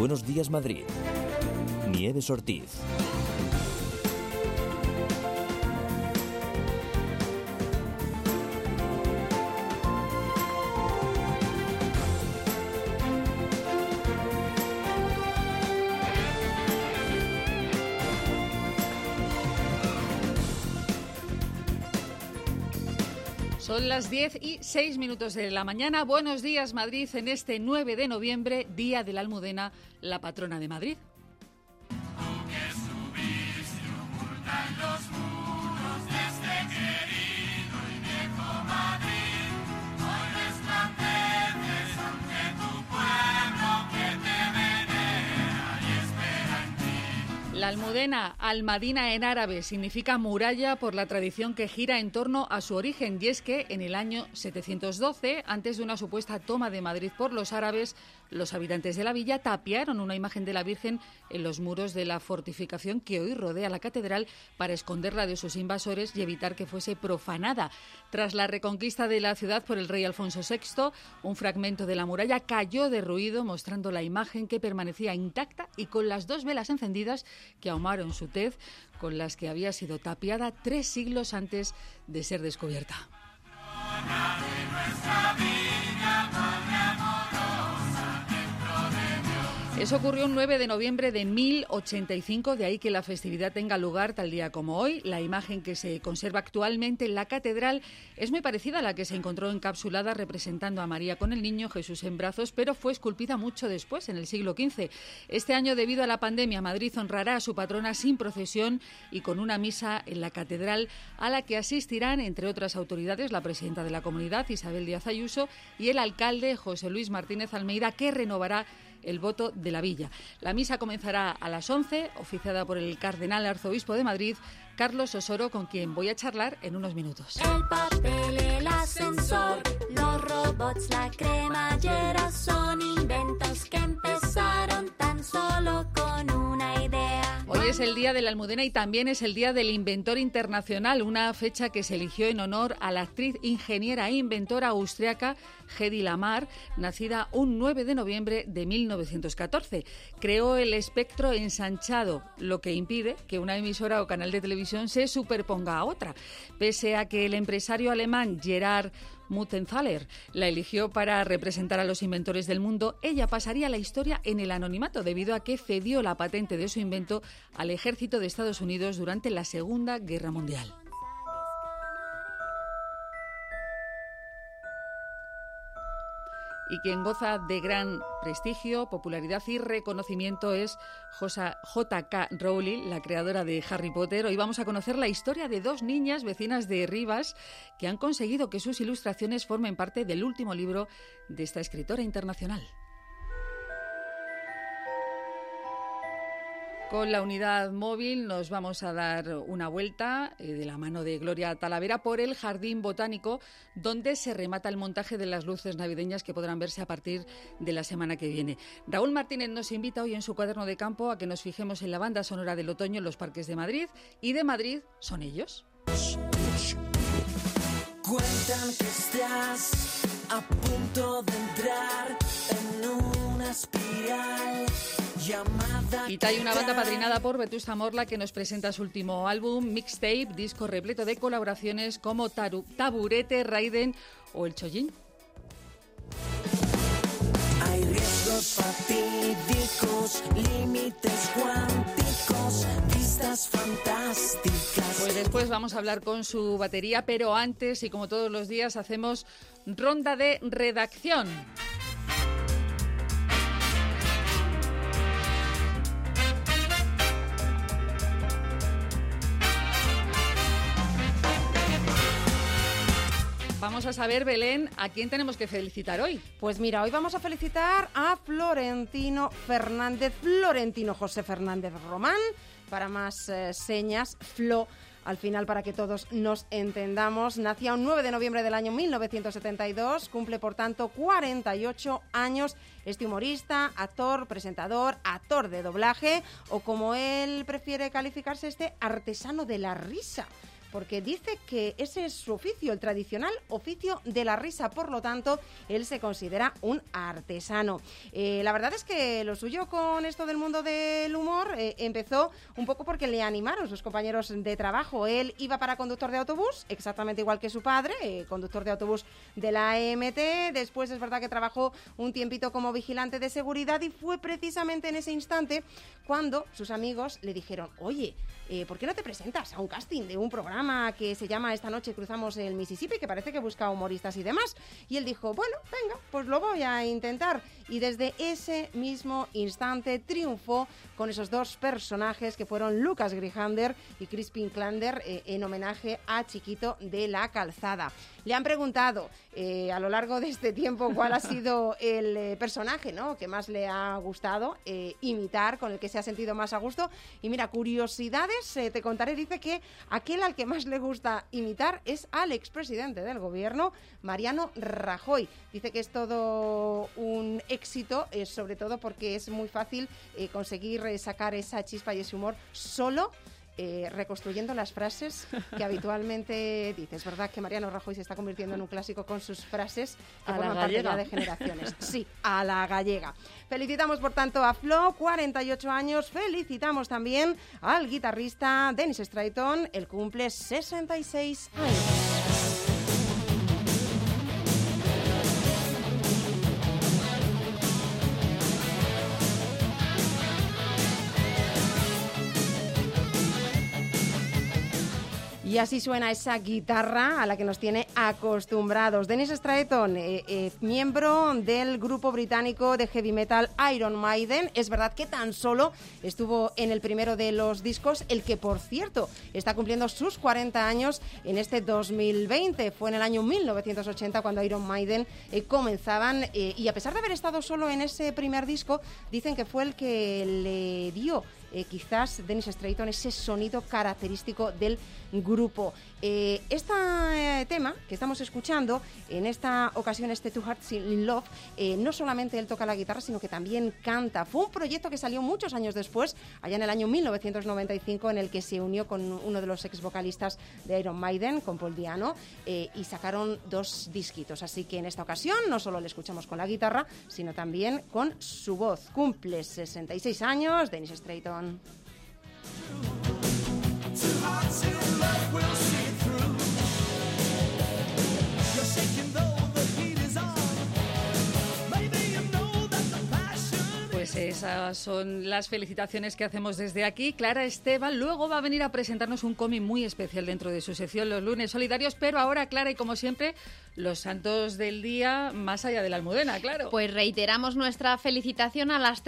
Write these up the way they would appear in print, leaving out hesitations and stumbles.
Buenos Días Madrid. Nieves Ortiz. Son las 10:06 de la mañana. Buenos días, Madrid, en este 9 de noviembre, Día de la Almudena, la patrona de Madrid. La Almudena, Almadina en árabe, significa muralla por la tradición que gira en torno a su origen. Y es que en el año 712, antes de una supuesta toma de Madrid por los árabes, los habitantes de la villa tapiaron una imagen de la Virgen en los muros de la fortificación que hoy rodea la catedral para esconderla de sus invasores y evitar que fuese profanada. Tras la reconquista de la ciudad por el rey Alfonso VI, un fragmento de la muralla cayó derruido, mostrando la imagen que permanecía intacta y con las dos velas encendidas que ahumaron su tez, con las que había sido tapiada 3 siglos antes de ser descubierta. Eso ocurrió un 9 de noviembre de 1085, de ahí que la festividad tenga lugar tal día como hoy. La imagen que se conserva actualmente en la catedral es muy parecida a la que se encontró encapsulada representando a María con el niño Jesús en brazos, pero fue esculpida mucho después, en el siglo XV. Este año, debido a la pandemia, Madrid honrará a su patrona sin procesión y con una misa en la catedral a la que asistirán, entre otras autoridades, la presidenta de la comunidad, Isabel Díaz Ayuso, y el alcalde, José Luis Martínez Almeida, que renovará el voto de la villa. La misa comenzará a las 11, oficiada por el cardenal arzobispo de Madrid, Carlos Osoro, con quien voy a charlar en unos minutos. El papel, el ascensor, los robots, la cremallera son inventos que empezaron tan solo con una idea. Hoy es el Día de la Almudena y también es el Día del Inventor Internacional, una fecha que se eligió en honor a la actriz, ingeniera e inventora austriaca Hedy Lamarr, nacida un 9 de noviembre de 1914. Creó el espectro ensanchado, lo que impide que una emisora o canal de televisión se superponga a otra. Pese a que el empresario alemán Gerhard Muntenthaler la eligió para representar a los inventores del mundo, ella pasaría la historia en el anonimato debido a que cedió la patente de su invento al ejército de Estados Unidos durante la Segunda Guerra Mundial. Y quien goza de gran prestigio, popularidad y reconocimiento es J.K. Rowling, la creadora de Harry Potter. Hoy vamos a conocer la historia de 2 niñas vecinas de Rivas que han conseguido que sus ilustraciones formen parte del último libro de esta escritora internacional. Con la unidad móvil nos vamos a dar una vuelta de la mano de Gloria Talavera por el Jardín Botánico, donde se remata el montaje de las luces navideñas que podrán verse a partir de la semana que viene. Raúl Martínez nos invita hoy en su cuaderno de campo a que nos fijemos en la banda sonora del otoño en los parques de Madrid, y de Madrid son ellos. Cuentan que estás a punto de entrar en una espiral. Y hay una banda padrinada por Vetusta Morla que nos presenta su último álbum, Mixtape, disco repleto de colaboraciones como Taburete, Raiden o El Chollín. Hay riesgos fatídicos, límites cuánticos, vistas fantásticas. Pues después vamos a hablar con su batería, pero antes, y como todos los días, hacemos ronda de redacción. Vamos a saber, Belén, ¿a quién tenemos que felicitar hoy? Pues mira, hoy vamos a felicitar a Florentino José Fernández Román. Para más señas, Flo, al final, para que todos nos entendamos. Nacía un 9 de noviembre del año 1972, cumple por tanto 48 años. Este humorista, actor, presentador, actor de doblaje, o como él prefiere calificarse, artesano de la risa. porque dice que ese es su oficio, el tradicional oficio de la risa. Por lo tanto, él se considera un artesano. La verdad es que lo suyo con esto del mundo del humor empezó un poco porque le animaron sus compañeros de trabajo. Él iba para conductor de autobús, exactamente igual que su padre, conductor de autobús de la EMT. Después es verdad que trabajó un tiempito como vigilante de seguridad y fue precisamente en ese instante cuando sus amigos le dijeron: oye, ¿por qué no te presentas a un casting de un programa que se llama Esta noche cruzamos el Mississippi, que parece que busca humoristas y demás? Y él dijo: bueno, venga, pues lo voy a intentar. Y desde ese mismo instante triunfó con esos dos personajes que fueron Lucas Grijander y Crispin Klander, en homenaje a Chiquito de la Calzada. Le han preguntado a lo largo de este tiempo cuál ha sido el personaje, ¿no?, que más le ha gustado imitar, con el que se ha sentido más a gusto. Y mira, curiosidades, te contaré. Dice que aquel al que más le gusta imitar es al expresidente del gobierno, Mariano Rajoy. Dice que es todo un éxito, sobre todo porque es muy fácil conseguir sacar esa chispa y ese humor solo reconstruyendo las frases que habitualmente dice. Es verdad que Mariano Rajoy se está convirtiendo en un clásico con sus frases que forman parte ya de generaciones. Sí, a la gallega. Felicitamos, por tanto, a Flo, 48 años. Felicitamos también al guitarrista Dennis Strayton. Él cumple 66 años. Y así suena esa guitarra a la que nos tiene acostumbrados. Dennis Strayton, miembro del grupo británico de heavy metal Iron Maiden. Es verdad que tan solo estuvo en el primero de los discos, el que, por cierto, está cumpliendo sus 40 años en este 2020. Fue en el año 1980 cuando Iron Maiden comenzaban, y a pesar de haber estado solo en ese primer disco, dicen que fue el que le dio quizás Dennis Strayton ese sonido característico del grupo. Este tema que estamos escuchando, en esta ocasión, este Two Hearts in Love, no solamente él toca la guitarra, sino que también canta. Fue un proyecto que salió muchos años después, allá en el año 1995, en el que se unió con uno de los ex vocalistas de Iron Maiden, con Paul Diano, y sacaron 2 disquitos. Así que en esta ocasión no solo le escuchamos con la guitarra, sino también con su voz. Cumple 66 años Dennis Strayton. Pues esas son las felicitaciones que hacemos desde aquí. Clara Esteban luego va a venir a presentarnos un cómic muy especial dentro de su sección Los Lunes Solidarios, pero ahora, Clara, y como siempre, los santos del día más allá de la Almudena, claro. Pues reiteramos nuestra felicitación a las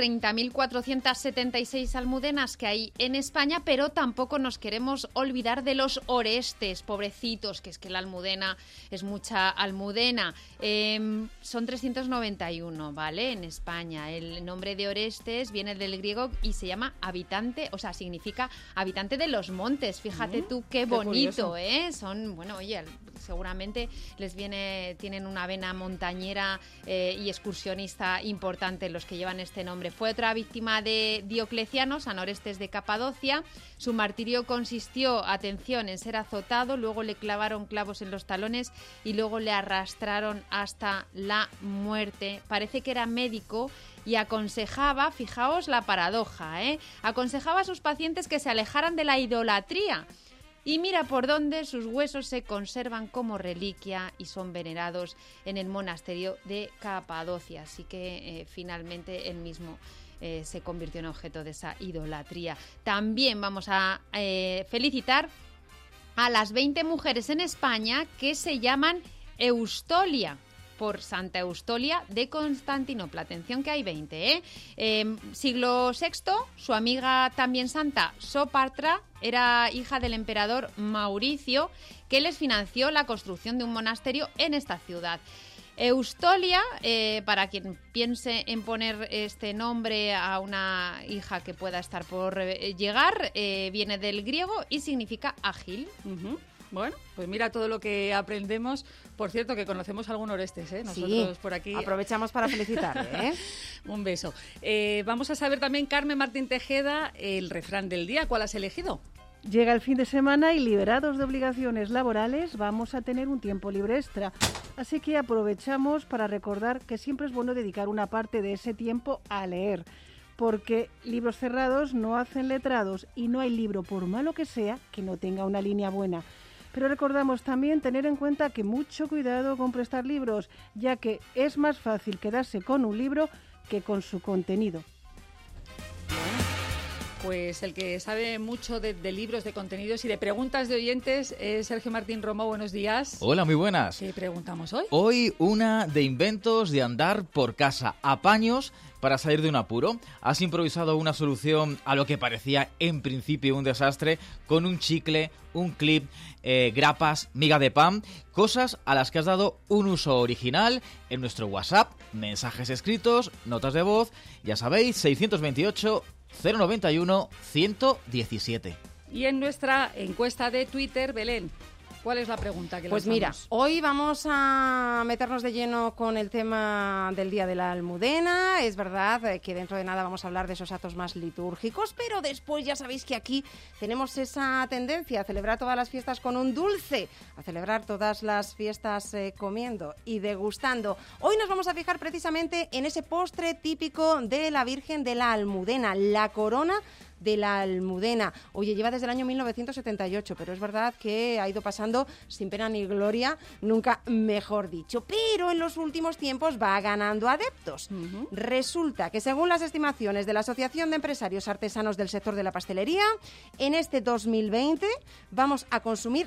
30.476 almudenas que hay en España, pero tampoco nos queremos olvidar de los Orestes, pobrecitos, que es que la Almudena es mucha almudena. Son 391, ¿vale?, en España. El nombre de Orestes viene del griego y se llama habitante, o sea, significa habitante de los montes. Fíjate tú qué bonito, curioso. Son, bueno, oye, seguramente tienen una vena montañera y excursionista importante los que llevan este nombre. Fue otra víctima de Diocleciano, San Orestes de Capadocia. Su martirio consistió, atención, en ser azotado, luego le clavaron clavos en los talones y luego le arrastraron hasta la muerte. Parece que era médico y aconsejaba, fijaos la paradoja, aconsejaba a sus pacientes que se alejaran de la idolatría. Y mira por dónde sus huesos se conservan como reliquia y son venerados en el monasterio de Capadocia. Así que finalmente él mismo se convirtió en objeto de esa idolatría. También vamos a felicitar a las 20 mujeres en España que se llaman Eustolia, por Santa Eustolia de Constantinopla. Atención que hay 20, siglo VI, su amiga también santa, Sópatra, era hija del emperador Mauricio, que les financió la construcción de un monasterio en esta ciudad. Eustolia, para quien piense en poner este nombre a una hija que pueda estar por llegar, viene del griego y significa ágil. Uh-huh. Bueno, pues mira todo lo que aprendemos. Por cierto, que conocemos algún Orestes, nosotros sí, por aquí. Aprovechamos para felicitarle, Un beso. Vamos a saber también, Carmen Martín Tejeda, el refrán del día. ¿Cuál has elegido? Llega el fin de semana y liberados de obligaciones laborales vamos a tener un tiempo libre extra. Así que aprovechamos para recordar que siempre es bueno dedicar una parte de ese tiempo a leer, porque libros cerrados no hacen letrados y no hay libro, por malo que sea, que no tenga una línea buena. Pero recordamos también tener en cuenta que mucho cuidado con prestar libros, ya que es más fácil quedarse con un libro que con su contenido. Pues el que sabe mucho de libros, de contenidos y de preguntas de oyentes es Sergio Martín Romo. Buenos días. Hola, muy buenas. ¿Qué preguntamos hoy? Hoy una de inventos de andar por casa, apaños para salir de un apuro. Has improvisado una solución a lo que parecía en principio un desastre con un chicle, un clip, grapas, miga de pan, cosas a las que has dado un uso original en nuestro WhatsApp, mensajes escritos, notas de voz, ya sabéis, 628 091 117. Y en nuestra encuesta de Twitter, Belén, ¿cuál es la pregunta que Pues lanzamos? mira, hoy vamos a meternos de lleno con el tema del Día de la Almudena. Es verdad que dentro de nada vamos a hablar de esos actos más litúrgicos, pero después ya sabéis que aquí tenemos esa tendencia a celebrar todas las fiestas con un dulce, a celebrar todas las fiestas comiendo y degustando. Hoy nos vamos a fijar precisamente en ese postre típico de la Virgen de la Almudena, la corona de la Almudena. Oye, lleva desde el año 1978, pero es verdad que ha ido pasando sin pena ni gloria, nunca mejor dicho. Pero en los últimos tiempos va ganando adeptos. Resulta que según las estimaciones de la Asociación de Empresarios Artesanos del Sector de la Pastelería, en este 2020 vamos a consumir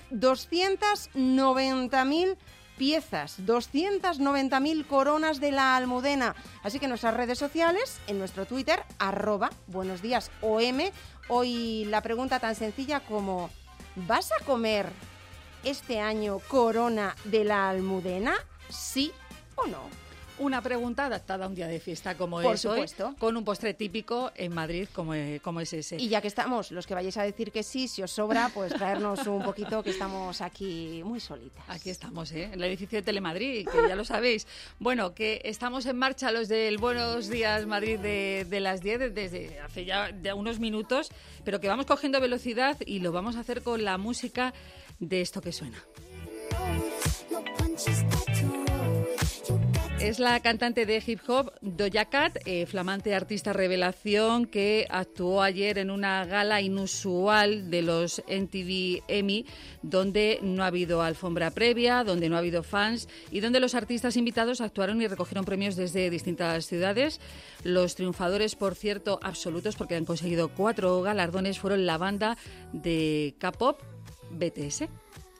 290.000 piezas, 290.000 coronas de la Almudena. Así que en nuestras redes sociales, en nuestro Twitter, @buenosdíasOM, hoy la pregunta tan sencilla como ¿vas a comer este año corona de la Almudena? ¿Sí o no? Una pregunta adaptada a un día de fiesta como Por es supuesto. hoy, con un postre típico en Madrid como es ese. Y ya que estamos, los que vayáis a decir que sí, si os sobra, pues traernos un poquito, que estamos aquí muy solitas. Aquí estamos, en el edificio de Telemadrid, que ya lo sabéis. Bueno, que estamos en marcha los del Buenos Días Madrid de las 10 desde hace ya unos minutos, pero que vamos cogiendo velocidad y lo vamos a hacer con la música de esto que suena. Es la cantante de hip hop Doja Cat, flamante artista revelación que actuó ayer en una gala inusual de los MTV Emmy, donde no ha habido alfombra previa, donde no ha habido fans y donde los artistas invitados actuaron y recogieron premios desde distintas ciudades. Los triunfadores, por cierto, absolutos, porque han conseguido 4 galardones, fueron la banda de K-pop BTS.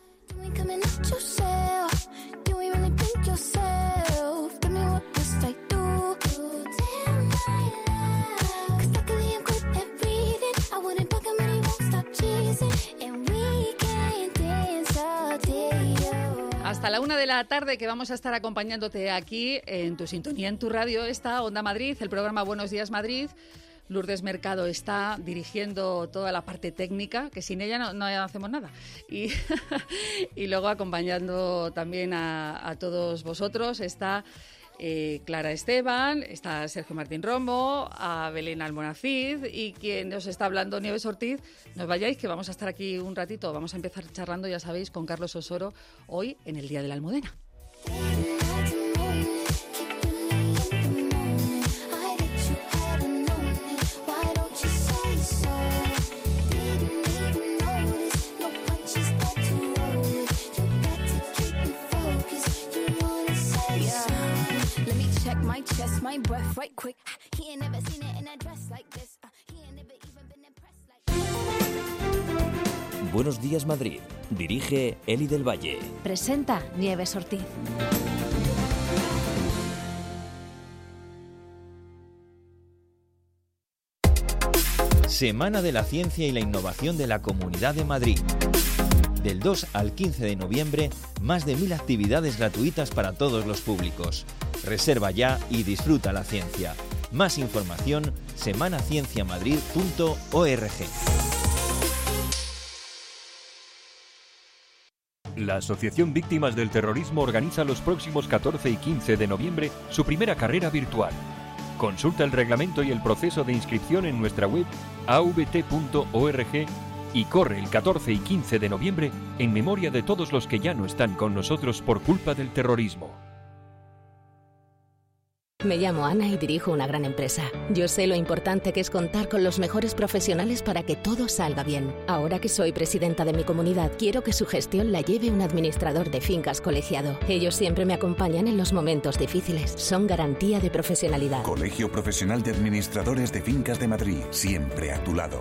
Hasta la 1 de la tarde, que vamos a estar acompañándote aquí en tu sintonía, en tu radio, esta Onda Madrid, el programa Buenos Días Madrid. Lourdes Mercado está dirigiendo toda la parte técnica, que sin ella no hacemos nada. Y, y luego acompañando también a todos vosotros está Clara Esteban, está Sergio Martín Romo, a Belén Almonacid y quien os está hablando, Nieves Ortiz. No os vayáis, que vamos a estar aquí un ratito. Vamos a empezar charlando, ya sabéis, con Carlos Osoro hoy en el Día de la Almudena. Buenos Días Madrid. Dirige Eli del Valle. Presenta Nieves Ortiz. Semana de la Ciencia y la Innovación de la Comunidad de Madrid. Del 2 al 15 de noviembre, más de 1000 actividades gratuitas para todos los públicos. Reserva ya y disfruta la ciencia. Más información, semanacienciamadrid.org. La Asociación Víctimas del Terrorismo organiza los próximos 14 y 15 de noviembre su primera carrera virtual. Consulta el reglamento y el proceso de inscripción en nuestra web avt.org Y corre el 14 y 15 de noviembre en memoria de todos los que ya no están con nosotros por culpa del terrorismo. Me llamo Ana y dirijo una gran empresa. Yo sé lo importante que es contar con los mejores profesionales para que todo salga bien. Ahora que soy presidenta de mi comunidad, quiero que su gestión la lleve un administrador de fincas colegiado. Ellos siempre me acompañan en los momentos difíciles. Son garantía de profesionalidad. Colegio Profesional de Administradores de Fincas de Madrid, siempre a tu lado.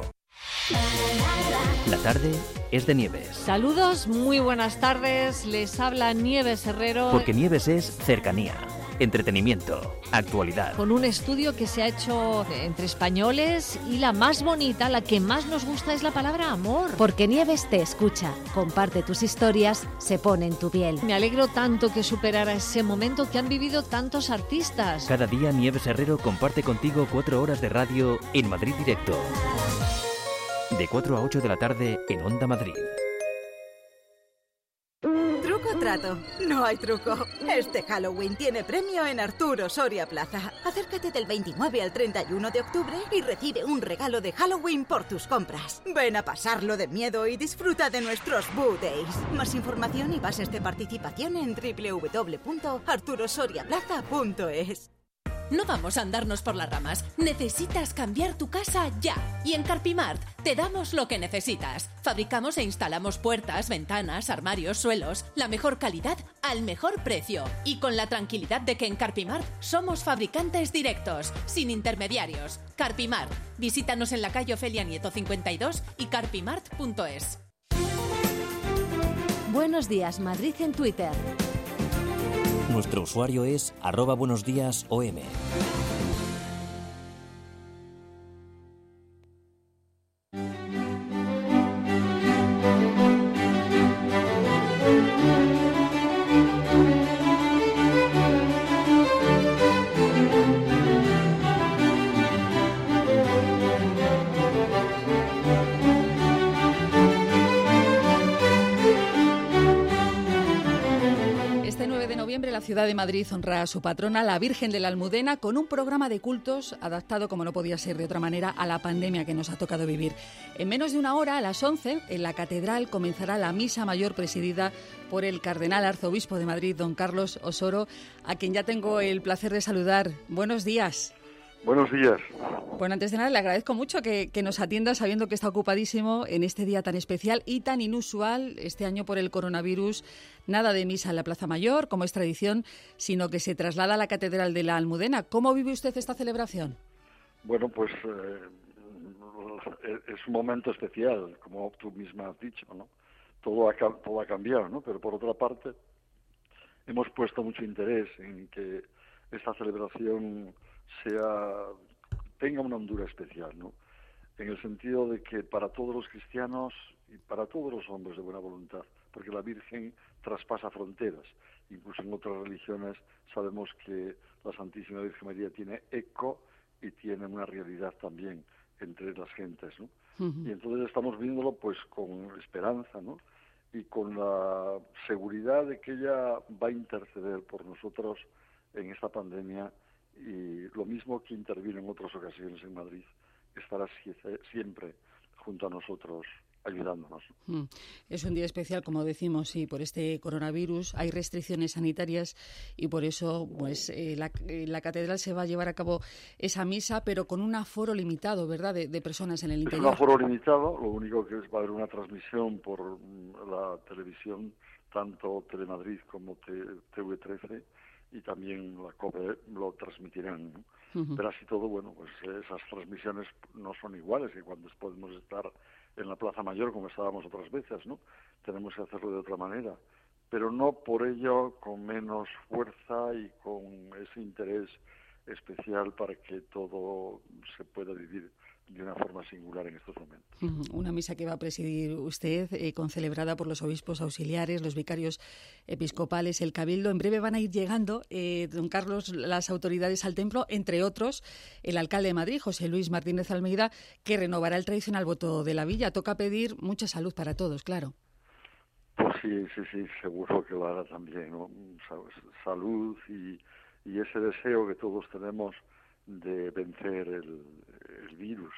La tarde es de Nieves. Saludos, muy buenas tardes. Les habla Nieves Herrero. Porque Nieves es cercanía, entretenimiento, actualidad. Con un estudio que se ha hecho entre españoles y la más bonita, la que más nos gusta es la palabra amor. Porque Nieves te escucha, comparte tus historias, se pone en tu piel. Me alegro tanto que superara ese momento que han vivido tantos artistas. Cada día Nieves Herrero comparte contigo 4 horas de radio en Madrid Directo. De 4 a 8 de la tarde en Onda Madrid. ¿Truco o trato? No hay truco. Este Halloween tiene premio en Arturo Soria Plaza. Acércate del 29 al 31 de octubre y recibe un regalo de Halloween por tus compras. Ven a pasarlo de miedo y disfruta de nuestros Boo Days. Más información y bases de participación en www.arturosoriaplaza.es. No vamos a andarnos por las ramas. Necesitas cambiar tu casa ya. Y en Carpimart te damos lo que necesitas. Fabricamos e instalamos puertas, ventanas, armarios, suelos. La mejor calidad al mejor precio. Y con la tranquilidad de que en Carpimart somos fabricantes directos, sin intermediarios. Carpimart. Visítanos en la calle Ofelia Nieto 52 y carpimart.es. Buenos días, Madrid en Twitter. Nuestro usuario es @buenosdiasom. La ciudad de Madrid honra a su patrona, la Virgen de la Almudena, con un programa de cultos adaptado, como no podía ser de otra manera, a la pandemia que nos ha tocado vivir. En menos de una hora, a las 11, en la Catedral comenzará la Misa Mayor presidida por el Cardenal Arzobispo de Madrid, don Carlos Osoro, a quien ya tengo el placer de saludar. Buenos días. Buenos días. Bueno, antes de nada, le agradezco mucho que nos atienda sabiendo que está ocupadísimo en este día tan especial y tan inusual este año por el coronavirus. Nada de misa en la Plaza Mayor, como es tradición, sino que se traslada a la Catedral de la Almudena. ¿Cómo vive usted esta celebración? Bueno, pues es un momento especial, como tú misma has dicho, ¿no? Todo ha cambiado, ¿no? Pero por otra parte, hemos puesto mucho interés en que esta celebración tenga una hondura especial, ¿no? En el sentido de que para todos los cristianos y para todos los hombres de buena voluntad, porque la Virgen traspasa fronteras. Incluso en otras religiones sabemos que la Santísima Virgen María tiene eco y tiene una realidad también entre las gentes, ¿no? Y entonces estamos viéndolo pues con esperanza, ¿no? Y con la seguridad de que ella va a interceder por nosotros en esta pandemia, y lo mismo que intervino en otras ocasiones en Madrid, estará siempre junto a nosotros, ayudándonos. Es un día especial, como decimos, y por este coronavirus hay restricciones sanitarias y por eso pues la catedral se va a llevar a cabo esa misa, pero con un aforo limitado, ¿verdad?, de personas en el interior. Es un aforo limitado, lo único que va a haber una transmisión por la televisión, tanto Telemadrid como TV13, y también la COPE lo transmitirán, ¿no? Pero así todo, bueno, pues esas transmisiones no son iguales que cuando podemos estar en la Plaza Mayor como estábamos otras veces, ¿no? Tenemos que hacerlo de otra manera, pero no por ello con menos fuerza y con ese interés especial para que todo se pueda vivir de una forma singular en estos momentos. Una misa que va a presidir usted, concelebrada por los obispos auxiliares, los vicarios episcopales, el cabildo. En breve van a ir llegando, don Carlos, las autoridades al templo, entre otros el alcalde de Madrid, José Luis Martínez Almeida, que renovará el tradicional voto de la villa. Toca pedir mucha salud para todos, claro. Pues sí, seguro que lo hará también, ¿no? Salud y ese deseo que todos tenemos de vencer el virus,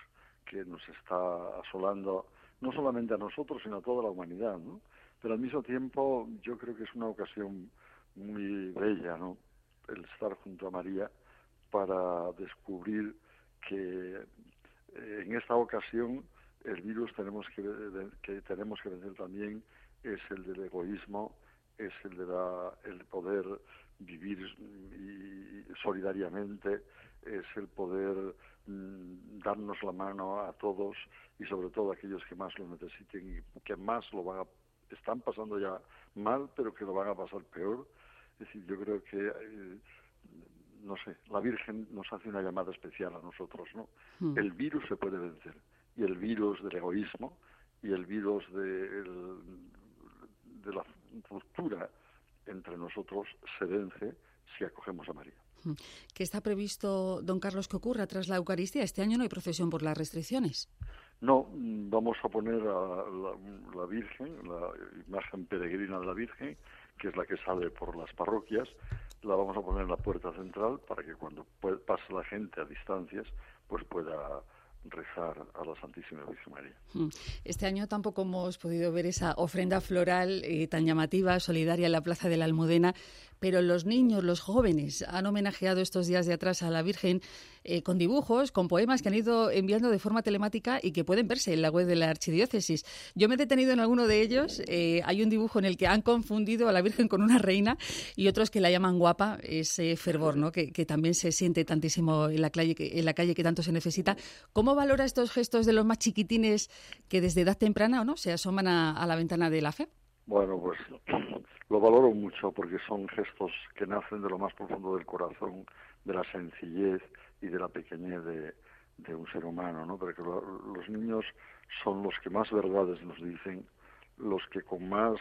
que nos está asolando, no solamente a nosotros, sino a toda la humanidad, ¿no? Pero al mismo tiempo yo creo que es una ocasión muy bella, ¿no?, el estar junto a María para descubrir que en esta ocasión el virus que tenemos que vencer también es el del egoísmo, es el de el poder vivir solidariamente, es el poder darnos la mano a todos y sobre todo a aquellos que más lo necesiten y que más están pasando ya mal, pero que lo van a pasar peor. Es decir, yo creo que no sé, la Virgen nos hace una llamada especial a nosotros, ¿no? El virus se puede vencer, y el virus del egoísmo y el virus de la ruptura entre nosotros se vence si acogemos a María. ¿Qué está previsto, don Carlos, que ocurra tras la Eucaristía? Este año no hay procesión por las restricciones. No, vamos a poner a la Virgen, la imagen peregrina de la Virgen, que es la que sale por las parroquias, la vamos a poner en la puerta central para que cuando pase la gente a distancias, pues pueda rezar a la Santísima Virgen María. Este año tampoco hemos podido ver esa ofrenda floral tan llamativa, solidaria en la Plaza de la Almudena, pero los niños, los jóvenes, han homenajeado estos días de atrás a la Virgen con dibujos, con poemas que han ido enviando de forma telemática y que pueden verse en la web de la Archidiócesis. Yo me he detenido en alguno de ellos. Hay un dibujo en el que han confundido a la Virgen con una reina y otros que la llaman guapa, ese fervor, ¿no?, que también se siente tantísimo en la calle que tanto se necesita. ¿Cómo valora estos gestos de los más chiquitines que desde edad temprana, ¿o no?, se asoman a la ventana de la fe? Bueno, pues lo valoro mucho porque son gestos que nacen de lo más profundo del corazón, de la sencillez y de la pequeñez de un ser humano, ¿no? Porque los niños son los que más verdades nos dicen, los que con más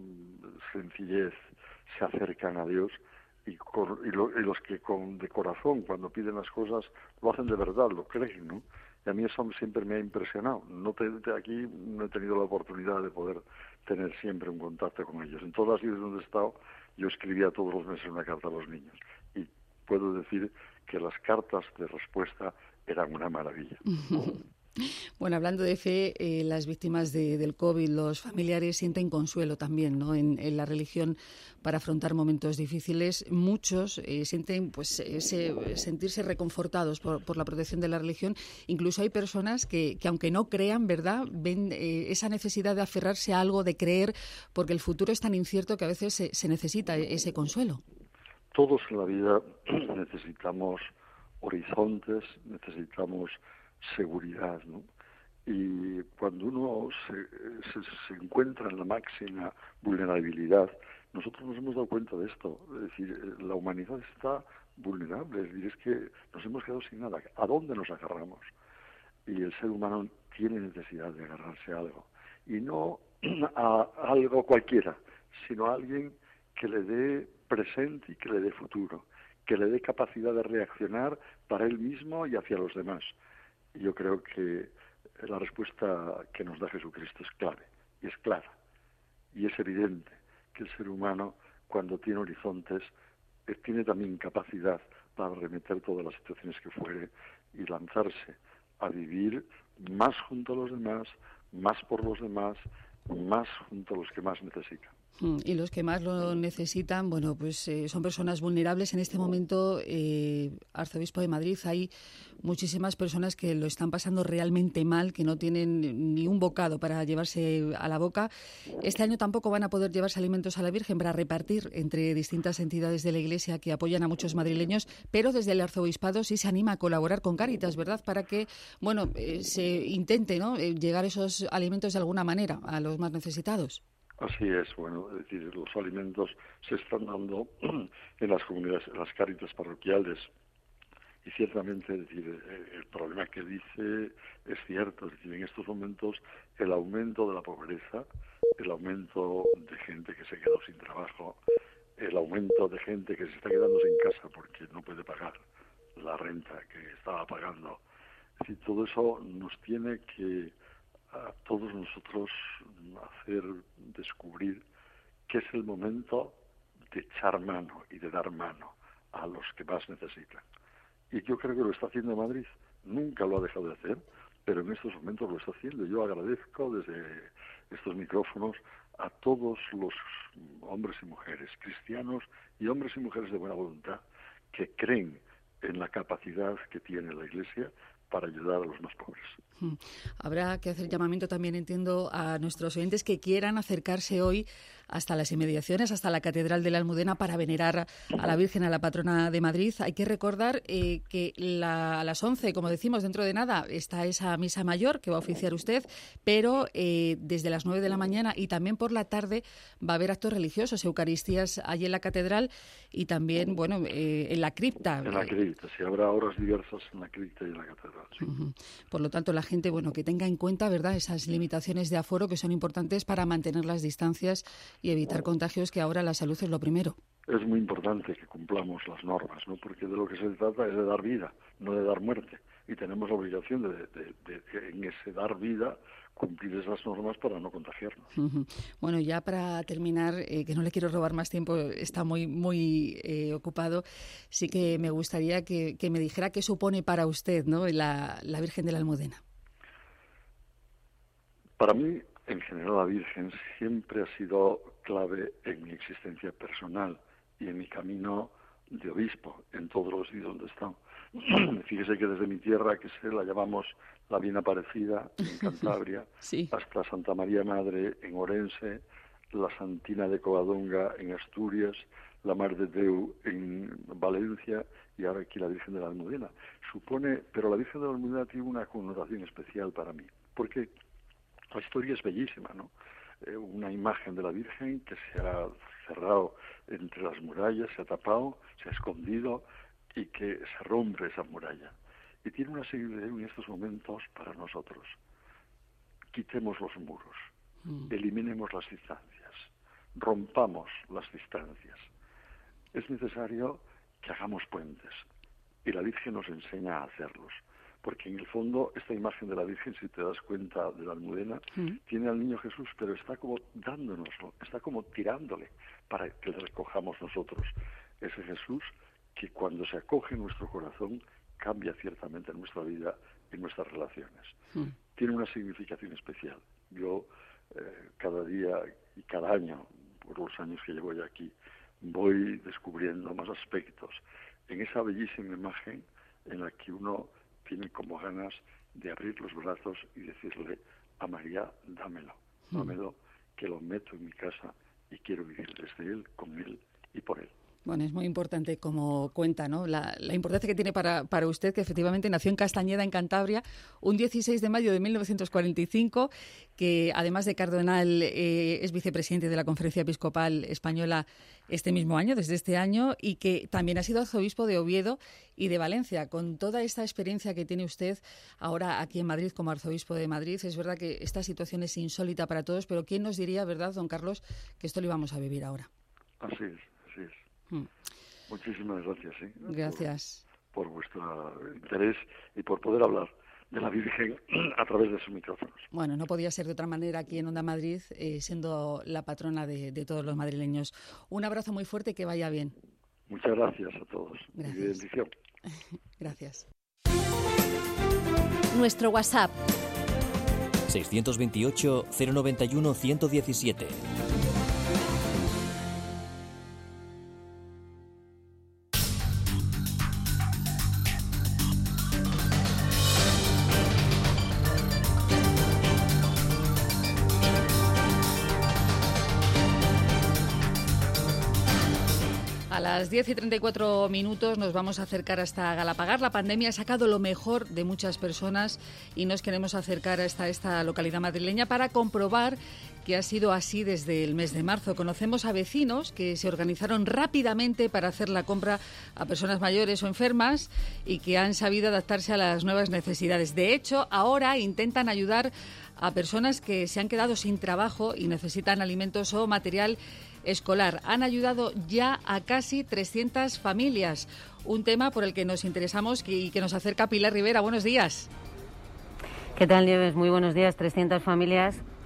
sencillez se acercan a Dios y los que de corazón, cuando piden las cosas, lo hacen de verdad, lo creen, ¿no? Y a mí eso siempre me ha impresionado. Aquí no he tenido la oportunidad de poder tener siempre un contacto con ellos. En todas las ciudades donde he estado, yo escribía todos los meses una carta a los niños. Y puedo decir que las cartas de respuesta eran una maravilla. Bueno, hablando de fe, las víctimas del COVID, los familiares sienten consuelo también, ¿no?, en la religión para afrontar momentos difíciles. Muchos sienten sentirse reconfortados por la protección de la religión. Incluso hay personas que aunque no crean, ¿verdad?, ven esa necesidad de aferrarse a algo, de creer, porque el futuro es tan incierto que a veces se necesita ese consuelo. Todos en la vida necesitamos horizontes, necesitamos seguridad, ¿no? Y cuando uno se encuentra en la máxima vulnerabilidad, nosotros nos hemos dado cuenta de esto. Es decir, la humanidad está vulnerable, es decir, es que nos hemos quedado sin nada. ¿A dónde nos agarramos? Y el ser humano tiene necesidad de agarrarse a algo. Y no a algo cualquiera, sino a alguien que le dé presente y que le dé futuro, que le dé capacidad de reaccionar para él mismo y hacia los demás. Yo creo que la respuesta que nos da Jesucristo es clave, y es clara. Y es evidente que el ser humano, cuando tiene horizontes, tiene también capacidad para remeter todas las situaciones que fuere y lanzarse a vivir más junto a los demás, más por los demás, más junto a los que más necesitan. Y los que más lo necesitan, bueno, pues son personas vulnerables. En este momento, Arzobispo de Madrid, hay muchísimas personas que lo están pasando realmente mal, que no tienen ni un bocado para llevarse a la boca. Este año tampoco van a poder llevarse alimentos a la Virgen para repartir entre distintas entidades de la Iglesia que apoyan a muchos madrileños, pero desde el Arzobispado sí se anima a colaborar con Cáritas, ¿verdad?, para que, bueno, se intente, ¿no?, llegar esos alimentos de alguna manera a los más necesitados. Así es, bueno, es decir, los alimentos se están dando en las comunidades, en las Cáritas parroquiales, y ciertamente, es decir, el problema que dice es cierto, es decir, en estos momentos el aumento de la pobreza, el aumento de gente que se quedó sin trabajo, el aumento de gente que se está quedando sin casa porque no puede pagar la renta que estaba pagando, es decir, todo eso nos tiene que a todos nosotros hacer descubrir que es el momento de echar mano y de dar mano a los que más necesitan. Y yo creo que lo está haciendo Madrid. Nunca lo ha dejado de hacer. pero en estos momentos lo está haciendo. Yo agradezco desde estos micrófonos a todos los hombres y mujeres, cristianos y hombres y mujeres de buena voluntad, que creen en la capacidad que tiene la Iglesia para ayudar a los más pobres. Habrá que hacer llamamiento también, entiendo, a nuestros oyentes que quieran acercarse hoy hasta las inmediaciones, hasta la Catedral de la Almudena, para venerar a la Virgen, a la patrona de Madrid. Hay que recordar que a las 11, como decimos, dentro de nada, está esa misa mayor que va a oficiar usted, pero desde las 9 de la mañana y también por la tarde va a haber actos religiosos, eucaristías allí en la Catedral y también, bueno, en la cripta. En la cripta, sí, habrá horas diversas en la cripta y en la Catedral, sí. Por lo tanto, la gente, bueno, que tenga en cuenta, ¿verdad?, esas limitaciones de aforo que son importantes para mantener las distancias y evitar contagios, que ahora la salud es lo primero. Es muy importante que cumplamos las normas, ¿no? Porque de lo que se trata es de dar vida, no de dar muerte. Y tenemos la obligación de en ese dar vida, cumplir esas normas para no contagiarnos. Bueno, ya para terminar, que no le quiero robar más tiempo, está muy ocupado, sí que me gustaría que me dijera qué supone para usted, ¿no?, la Virgen de la Almudena. Para mí, en general, la Virgen siempre ha sido clave en mi existencia personal y en mi camino de obispo, en todos los sitios donde he estado. Fíjese que desde mi tierra, que la llamamos la Bien Aparecida, en Cantabria, sí, hasta Santa María Madre, en Orense, la Santina de Covadonga, en Asturias, la Mar de Déu, en Valencia, y ahora aquí la Virgen de la Almudena. Pero la Virgen de la Almudena tiene una connotación especial para mí, porque la historia es bellísima, ¿no? Una imagen de la Virgen que se ha cerrado entre las murallas, se ha tapado, se ha escondido y que se rompe esa muralla. Y tiene una significación en estos momentos para nosotros. Quitemos los muros, eliminemos las distancias, rompamos las distancias. Es necesario que hagamos puentes y la Virgen nos enseña a hacerlos. Porque en el fondo esta imagen de la Virgen, si te das cuenta, de la Almudena, tiene al niño Jesús, pero está como dándonoslo, está como tirándole para que le recojamos nosotros. Ese Jesús que cuando se acoge en nuestro corazón cambia ciertamente nuestra vida y nuestras relaciones. Tiene una significación especial. Yo cada día y cada año, por los años que llevo ya aquí, voy descubriendo más aspectos en esa bellísima imagen en la que uno tiene como ganas de abrir los brazos y decirle a María, dámelo, que lo meto en mi casa y quiero vivir desde él, con él y por él. Bueno, es muy importante, como cuenta, ¿no?, la importancia que tiene para usted, que efectivamente nació en Castañeda, en Cantabria, un 16 de mayo de 1945, que además de cardenal es vicepresidente de la Conferencia Episcopal Española este mismo año, desde este año, y que también ha sido arzobispo de Oviedo y de Valencia. Con toda esta experiencia que tiene usted ahora aquí en Madrid como arzobispo de Madrid, es verdad que esta situación es insólita para todos, pero ¿quién nos diría, verdad, don Carlos, que esto lo íbamos a vivir ahora? Así es. Muchísimas gracias. Gracias. Por vuestro interés y por poder hablar de la Virgen a través de sus micrófonos. Bueno, no podía ser de otra manera aquí en Onda Madrid, siendo la patrona de todos los madrileños. Un abrazo muy fuerte y que vaya bien. Muchas gracias a todos. Gracias. Y bendición. Gracias. Nuestro WhatsApp 628 091 117. A las 10 y 34 minutos nos vamos a acercar hasta Galapagar. La pandemia ha sacado lo mejor de muchas personas y nos queremos acercar hasta esta localidad madrileña para comprobar que ha sido así desde el mes de marzo. Conocemos a vecinos que se organizaron rápidamente para hacer la compra a personas mayores o enfermas y que han sabido adaptarse a las nuevas necesidades. De hecho, ahora intentan ayudar a personas que se han quedado sin trabajo y necesitan alimentos o material escolar. Han ayudado ya a casi 300 familias, un tema por el que nos interesamos y que nos acerca Pilar Rivera. Buenos días. ¿Qué tal, Nieves? Muy buenos días. 300 familias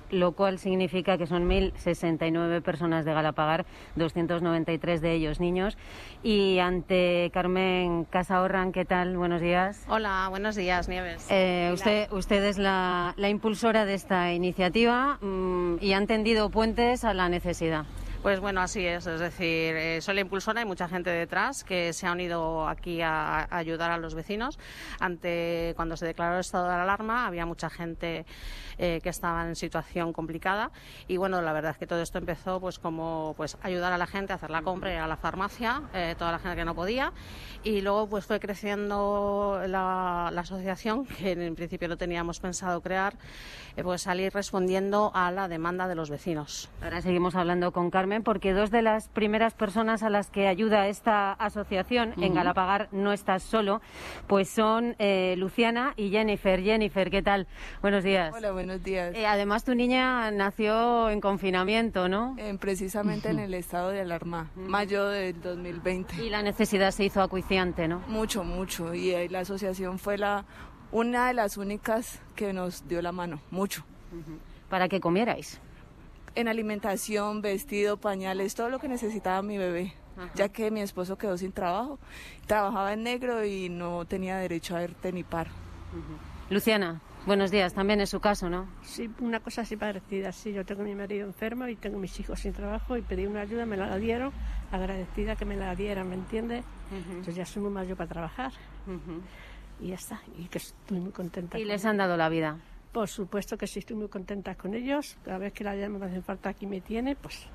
lo cual significa que son 1.069 personas de Galapagar, 293 de ellos niños. Y ante Carmen Casaorran, ¿qué tal? Buenos días. Hola, buenos días, Nieves. Usted es la impulsora de esta iniciativa y han tendido puentes a la necesidad. Pues bueno, así es decir, soy la impulsora, hay mucha gente detrás que se ha unido aquí a ayudar a los vecinos. Cuando se declaró el estado de alarma, había mucha gente que estaba en situación complicada y bueno, la verdad es que todo esto empezó pues como ayudar a la gente a hacer la compra, ir a la farmacia, toda la gente que no podía, y luego pues fue creciendo la asociación, que en principio no teníamos pensado crear, pues salir respondiendo a la demanda de los vecinos. Ahora seguimos hablando con Carmen, porque dos de las primeras personas a las que ayuda esta asociación en Galapagar No Estás Solo, pues son Luciana y Jennifer. Jennifer, ¿qué tal? Buenos días. Hola, buenos días. Además, tu niña nació en confinamiento, ¿no? Precisamente en el estado de alarma, mayo del 2020. Y la necesidad se hizo acuciante, ¿no? Mucho, mucho. Y la asociación fue una de las únicas que nos dio la mano, mucho. ¿Para que comierais? En alimentación, vestido, pañales, todo lo que necesitaba mi bebé, ya que mi esposo quedó sin trabajo. Trabajaba en negro y no tenía derecho a ERTE ni paro. Luciana, buenos días. También es su caso, ¿no? Sí, una cosa así parecida. Sí, yo tengo a mi marido enfermo y tengo mis hijos sin trabajo y pedí una ayuda, me la dieron, agradecida que me la dieran, ¿me entiendes? Entonces ya soy muy mayor para trabajar. Y ya está, y que estoy muy contenta. ¿Y les han dado la vida? Por supuesto que sí, estoy muy contenta con ellos. Cada vez que la llamo me hacen falta, aquí me tiene, pues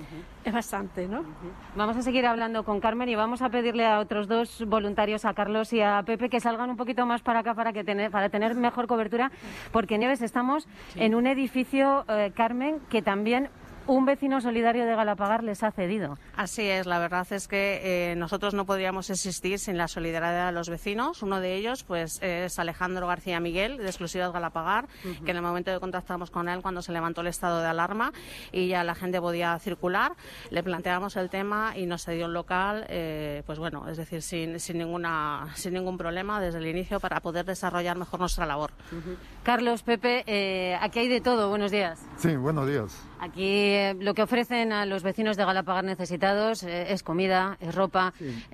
es bastante, ¿no? Vamos a seguir hablando con Carmen y vamos a pedirle a otros dos voluntarios, a Carlos y a Pepe, que salgan un poquito más para acá para tener mejor cobertura, porque, Nieves, estamos en un edificio, Carmen, que también un vecino solidario de Galapagar les ha cedido. Así es, la verdad es que nosotros no podríamos existir sin la solidaridad de los vecinos. Uno de ellos pues es Alejandro García Miguel, de Exclusivas Galapagar, que en el momento que contactamos con él cuando se levantó el estado de alarma y ya la gente podía circular, le planteamos el tema y nos cedió un local, pues bueno, es decir, sin ningún problema desde el inicio para poder desarrollar mejor nuestra labor. Carlos, Pepe, aquí hay de todo. Buenos días. Sí, buenos días. Aquí lo que ofrecen a los vecinos de Galapagar necesitados es comida, es ropa,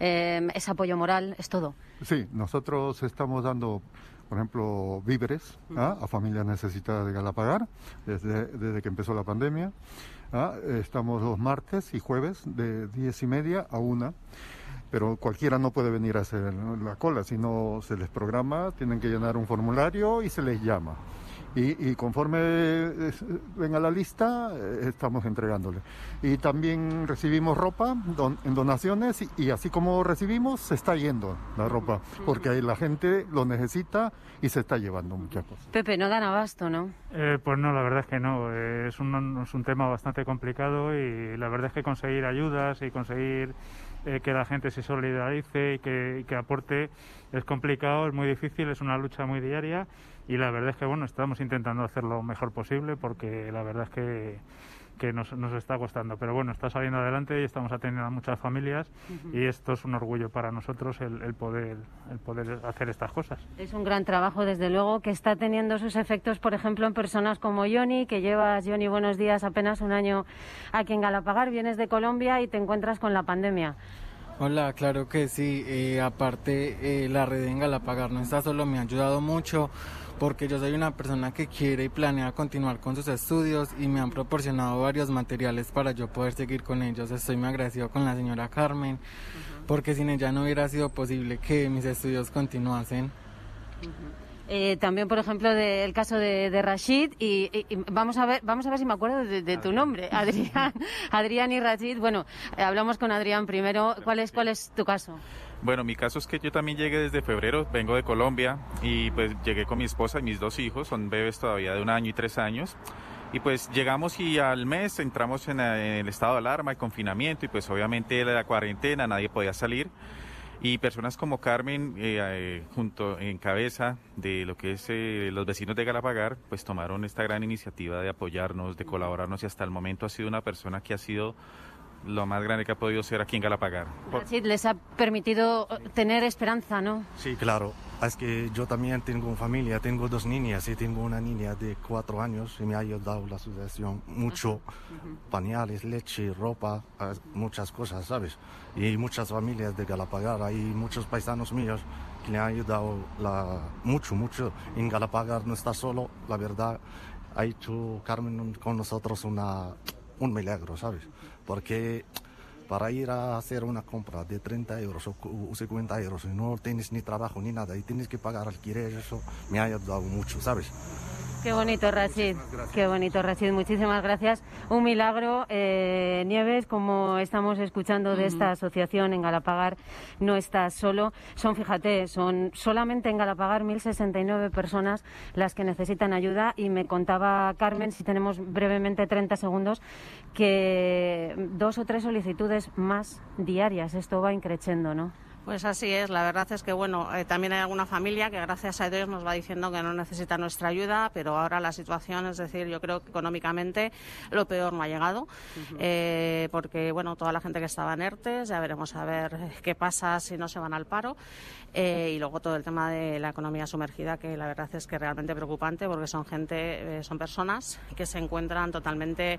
es apoyo moral, es todo. Sí, nosotros estamos dando, por ejemplo, víveres a familias necesitadas de Galapagar desde que empezó la pandemia. Estamos los martes y jueves de 10:30 a 1. Pero cualquiera no puede venir a hacer la cola, sino se les programa, tienen que llenar un formulario y se les llama. Y conforme venga la lista, estamos entregándole. Y también recibimos ropa en donaciones y así como recibimos, se está yendo la ropa, porque la gente lo necesita y se está llevando muchas cosas. Pepe, no dan abasto, ¿no? Pues no, la verdad es que no. Es un tema bastante complicado y la verdad es que conseguir ayudas y conseguir que la gente se solidarice y que aporte es complicado, es muy difícil, es una lucha muy diaria y la verdad es que bueno, estamos intentando hacer lo mejor posible porque la verdad es que nos está costando, pero bueno, está saliendo adelante y estamos atendiendo a muchas familias y esto es un orgullo para nosotros el poder hacer estas cosas. Es un gran trabajo, desde luego, que está teniendo sus efectos, por ejemplo, en personas como Johnny, que llevas, Johnny, buenos días, apenas un año aquí en Galapagar, vienes de Colombia y te encuentras con la pandemia. Hola, claro que sí, aparte la red en Galapagar No Está Solo me ha ayudado mucho porque yo soy una persona que quiere y planea continuar con sus estudios y me han proporcionado varios materiales para yo poder seguir con ellos. Estoy muy agradecido con la señora Carmen porque sin ella no hubiera sido posible que mis estudios continuasen. También, por ejemplo, del caso de Rashid y vamos a ver si me acuerdo de tu nombre, Adrián y Rashid. Bueno, hablamos con Adrián primero. ¿Cuál es tu caso? Bueno, mi caso es que yo también llegué desde febrero, vengo de Colombia y pues llegué con mi esposa y mis 2 hijos, son bebés todavía de 1 año y 3 años. Y pues llegamos y al mes entramos en el estado de alarma y confinamiento y pues obviamente la cuarentena, nadie podía salir. Y personas como Carmen, junto en cabeza de lo que es los vecinos de Galapagar, pues tomaron esta gran iniciativa de apoyarnos, de colaborarnos y hasta el momento ha sido una persona que ha sido lo más grande que ha podido ser aquí en Galapagar. Sí, les ha permitido tener esperanza, ¿no? Sí, claro. Es que yo también tengo familia, tengo 2 niñas y tengo una niña de 4 años y me ha ayudado la asociación mucho. Pañales, leche, ropa, muchas cosas, ¿sabes? Y muchas familias de Galapagar, hay muchos paisanos míos que le han ayudado mucho. En Galapagar no está solo, la verdad. Ha hecho Carmen con nosotros un milagro, ¿sabes? Porque para ir a hacer una compra de 30 euros o 50 euros y no tienes ni trabajo ni nada y tienes que pagar alquiler, eso me ha ayudado mucho, ¿sabes? Qué bonito, Rachid. Qué bonito, Rachid. Muchísimas gracias. Un milagro. Nieves, como estamos escuchando de esta asociación en Galapagar, no estás solo. Son solamente en Galapagar 1.069 personas las que necesitan ayuda y me contaba Carmen, si tenemos brevemente 30 segundos, que 2 o 3 solicitudes más diarias. Esto va increciendo, ¿no? Pues así es, la verdad es que bueno, también hay alguna familia que gracias a Dios nos va diciendo que no necesita nuestra ayuda, pero ahora la situación, es decir, yo creo que económicamente lo peor no ha llegado, porque bueno, toda la gente que estaba en ERTE, ya veremos a ver qué pasa si no se van al paro, y luego todo el tema de la economía sumergida, que la verdad es que es realmente preocupante, porque son son personas que se encuentran totalmente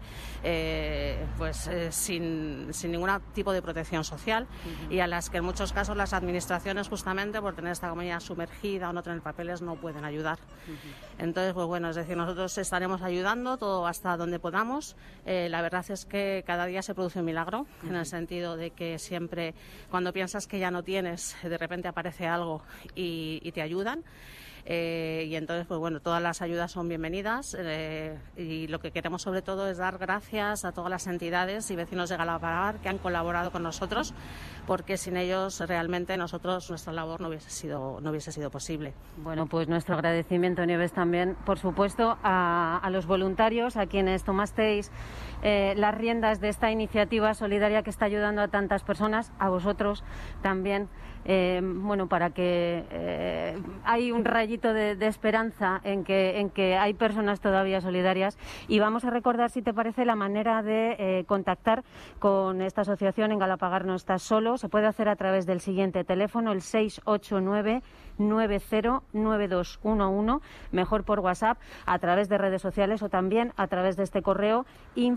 sin ningún tipo de protección social y a las que en muchos casos las administraciones, justamente por tener esta economía sumergida o no tener papeles, no pueden ayudar. Entonces, pues bueno, es decir, nosotros estaremos ayudando todo hasta donde podamos. La verdad es que cada día se produce un milagro, en el sentido de que siempre, cuando piensas que ya no tienes, de repente aparece algo y te ayudan. Y entonces, pues bueno, todas las ayudas son bienvenidas y lo que queremos sobre todo es dar gracias a todas las entidades y vecinos de Galapagar que han colaborado con nosotros, porque sin ellos realmente nuestra labor no hubiese sido posible. Bueno, pues nuestro agradecimiento, Nieves, también, por supuesto, a los voluntarios, a quienes tomasteis las riendas de esta iniciativa solidaria que está ayudando a tantas personas, a vosotros también. Bueno, para que hay un rayito de esperanza en que hay personas todavía solidarias, y vamos a recordar, si te parece, la manera de contactar con esta asociación en Galapagar No Estás Solo. Se puede hacer a través del siguiente teléfono, el 689-909211, mejor por WhatsApp, a través de redes sociales o también a través de este correo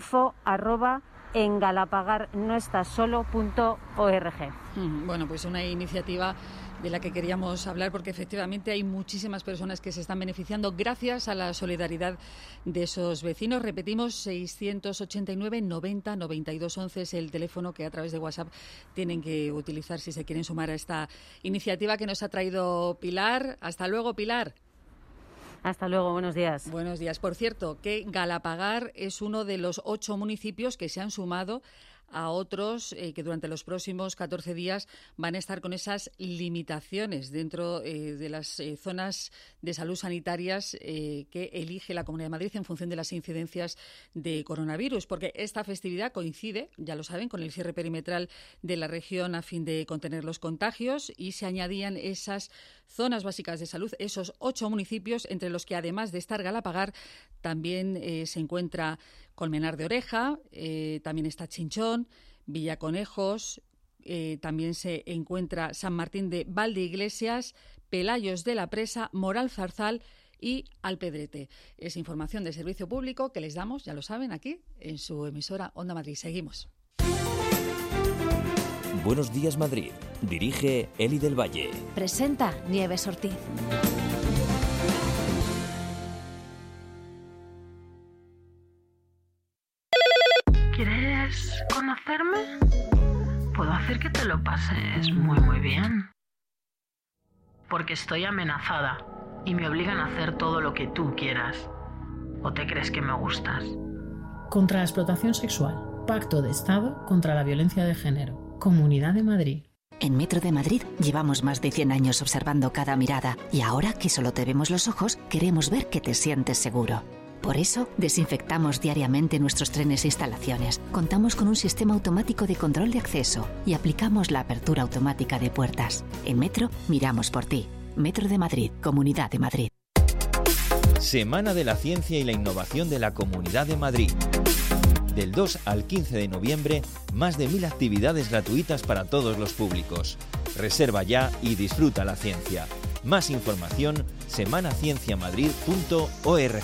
info@engalapagarnoestassolo.org. Bueno, pues una iniciativa de la que queríamos hablar, porque efectivamente hay muchísimas personas que se están beneficiando gracias a la solidaridad de esos vecinos. Repetimos, 689 90 92 11 es el teléfono que a través de WhatsApp tienen que utilizar si se quieren sumar a esta iniciativa que nos ha traído Pilar. Hasta luego, Pilar. Hasta luego, buenos días. Buenos días. Por cierto, que Galapagar es uno de los 8 municipios que se han sumado a otros que durante los próximos 14 días van a estar con esas limitaciones dentro de las zonas de salud sanitarias que elige la Comunidad de Madrid en función de las incidencias de coronavirus, porque esta festividad coincide, ya lo saben, con el cierre perimetral de la región a fin de contener los contagios, y se añadían esas zonas básicas de salud, esos 8 municipios, entre los que, además de estar Galapagar, también se encuentra Colmenar de Oreja, también está Chinchón, Villaconejos, también se encuentra San Martín de Valdeiglesias, Pelayos de la Presa, Moral Zarzal y Alpedrete. Es información de servicio público que les damos, ya lo saben, aquí en su emisora Onda Madrid. Seguimos. Buenos días, Madrid. Dirige Eli del Valle. Presenta Nieves Ortiz. ¿Quieres conocerme? Puedo hacer que te lo pases muy bien. Porque estoy amenazada y me obligan a hacer todo lo que tú quieras. ¿O te crees que me gustas? Contra la explotación sexual. Pacto de Estado contra la violencia de género. Comunidad de Madrid. En Metro de Madrid llevamos más de 100 años observando cada mirada, y ahora que solo te vemos los ojos, queremos ver que te sientes seguro. Por eso, desinfectamos diariamente nuestros trenes e instalaciones. Contamos con un sistema automático de control de acceso y aplicamos la apertura automática de puertas. En Metro, miramos por ti. Metro de Madrid, Comunidad de Madrid. Semana de la Ciencia y la Innovación de la Comunidad de Madrid. Del 2 al 15 de noviembre, más de 1000 actividades gratuitas para todos los públicos. Reserva ya y disfruta la ciencia. Más información, semanacienciamadrid.org.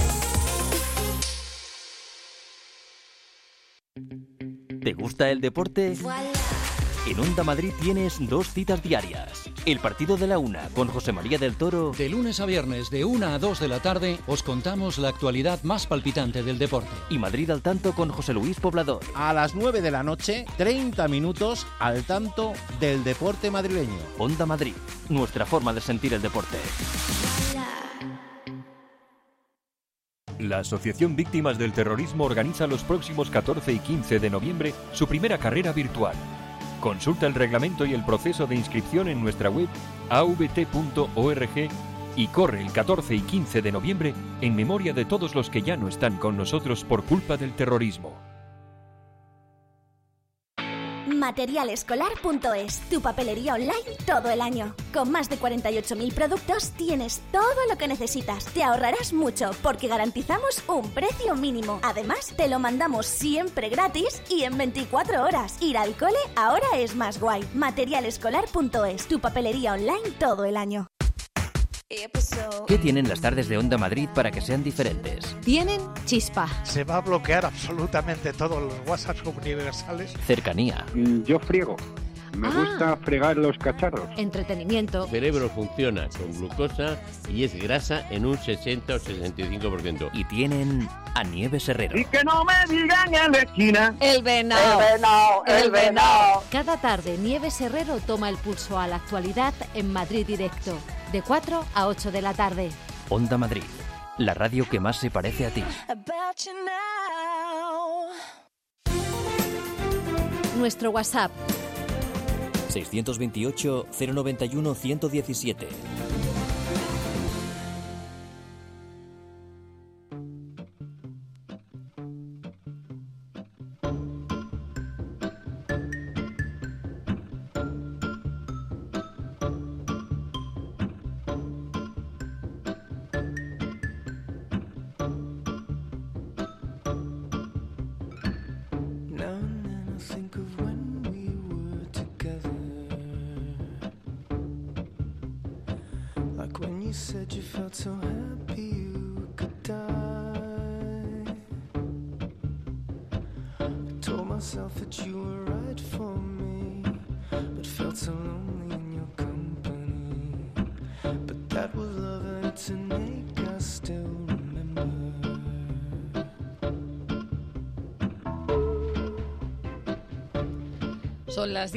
¿Te gusta el deporte? En Onda Madrid tienes 2 citas diarias. El partido de la 1 con José María del Toro. De lunes a viernes, de 1 a 2 de la tarde, os contamos la actualidad más palpitante del deporte. Y Madrid al tanto con José Luis Poblador. A las 9 de la noche, 30 minutos al tanto del deporte madrileño. Onda Madrid, nuestra forma de sentir el deporte. La Asociación Víctimas del Terrorismo organiza los próximos 14 y 15 de noviembre su primera carrera virtual. Consulta el reglamento y el proceso de inscripción en nuestra web avt.org y corre el 14 y 15 de noviembre en memoria de todos los que ya no están con nosotros por culpa del terrorismo. Materialescolar.es, tu papelería online todo el año. Con más de 48.000 productos tienes todo lo que necesitas. Te ahorrarás mucho porque garantizamos un precio mínimo. Además, te lo mandamos siempre gratis y en 24 horas. Ir al cole ahora es más guay. Materialescolar.es, tu papelería online todo el año. ¿Qué tienen las tardes de Onda Madrid para que sean diferentes? Tienen chispa. Se va a bloquear absolutamente todos los WhatsApp universales. Cercanía. Yo friego. Me gusta fregar los cacharros. Entretenimiento. El cerebro funciona con glucosa y es grasa en un 60 o 65%. Y tienen a Nieves Herrero. Y que no me digan en la esquina. El venao. El venao, el venao. Cada tarde Nieves Herrero toma el pulso a la actualidad en Madrid Directo. De 4 a 8 de la tarde. Onda Madrid, la radio que más se parece a ti. Nuestro WhatsApp 628 091 117. Son las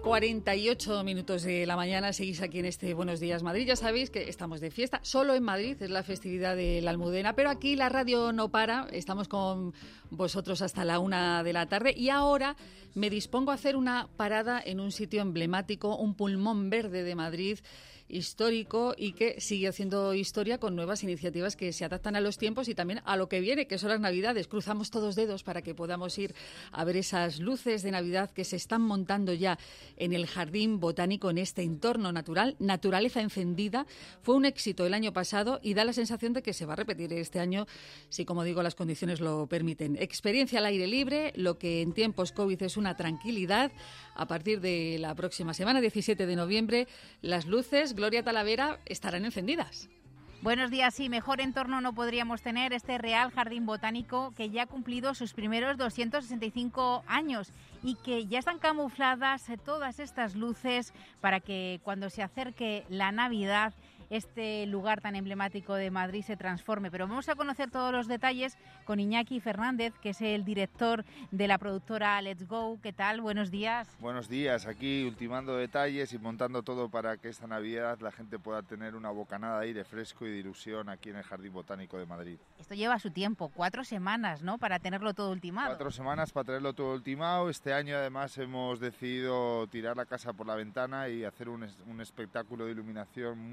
10:48 de la mañana, seguís aquí en este Buenos Días Madrid. Ya sabéis que estamos de fiesta, solo en Madrid es la festividad de la Almudena, pero aquí la radio no para, estamos con vosotros hasta la 1 de la tarde y ahora me dispongo a hacer una parada en un sitio emblemático, un pulmón verde de Madrid, histórico y que sigue haciendo historia con nuevas iniciativas que se adaptan a los tiempos y también a lo que viene, que son las Navidades. Cruzamos todos dedos para que podamos ir a ver esas luces de Navidad que se están montando ya en el Jardín Botánico, en este entorno natural, naturaleza encendida. Fue un éxito el año pasado y da la sensación de que se va a repetir este año, si, como digo, las condiciones lo permiten. Experiencia al aire libre, lo que en tiempos COVID es una tranquilidad. A partir de la próxima semana, 17 de noviembre, las luces, Gloria Talavera, estarán encendidas. Buenos días, sí, mejor entorno no podríamos tener este Real Jardín Botánico que ya ha cumplido sus primeros 265 años y que ya están camufladas todas estas luces para que cuando se acerque la Navidad este lugar tan emblemático de Madrid se transforme. Pero vamos a conocer todos los detalles con Iñaki Fernández, que es el director de la productora Let's Go. ¿Qué tal? Buenos días. Buenos días, aquí ultimando detalles y montando todo para que esta Navidad la gente pueda tener una bocanada de aire fresco y de ilusión aquí en el Jardín Botánico de Madrid. Esto lleva su tiempo, 4 semanas, ¿no?, para tenerlo todo ultimado. 4 semanas para tenerlo todo ultimado. Este año además hemos decidido tirar la casa por la ventana y hacer un espectáculo de iluminación muy potente